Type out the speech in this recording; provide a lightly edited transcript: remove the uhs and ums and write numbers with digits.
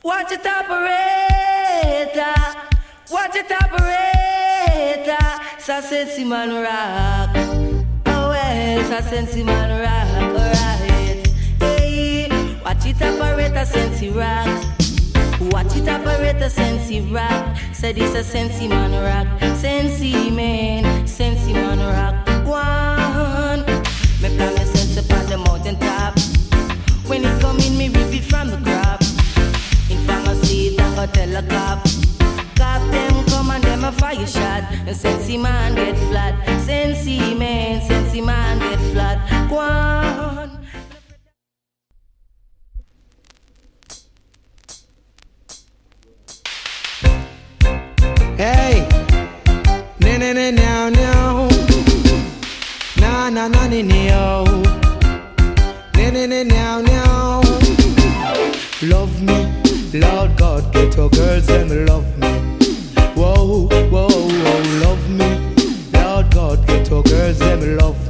Watch it operator. Watch it operator. So sensi man rock. Oh well, so sensi man rock. Alright. Hey, watch it operator, sensi rock. Watch it operator, sensi rock. Said it's a sensi man rock. Sensi man rock. One. Me plan me sense upon the mountain top. When it come in, me rip it from the crop. In pharmacy, I go tell a cop. Cop them come and them a fire shot. And sensi man get flat. Sensi man get flat. Go on. Hey, na na na now now, na na na na now, na na na now now. Love me, Lord God, ghetto girls them love me. Whoa, whoa, whoa, love me, Lord God, ghetto girls them love me.